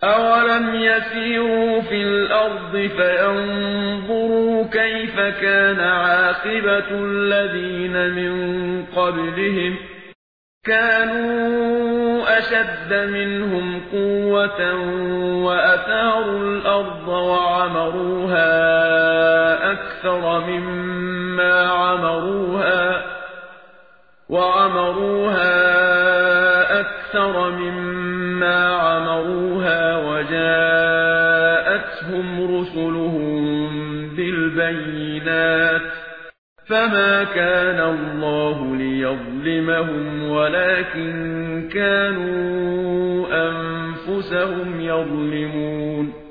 أَوَلَمْ يَسِيرُوا فِي الْأَرْضِ فَيَنظُرُوا كَيْفَ كَانَ عَاقِبَةُ الَّذِينَ مِن قَبْلِهِمْ ۚ كَانُوا أَشَدَّ مِنْهُمْ قُوَّةً وَأَثَارُوا الْأَرْضَ وَعَمَرُوهَا أَكْثَرَ مِمَّا عَمَرُوهَا وَجَاءَتْهُمْ رُسُلُهُم بِالْبَيِّنَاتِ ۖ فَمَا كَانَ اللَّهُ لِيَظْلِمَهُمْ وَلَٰكِن كَانُوا أَنفُسَهُمْ يَظْلِمُونَ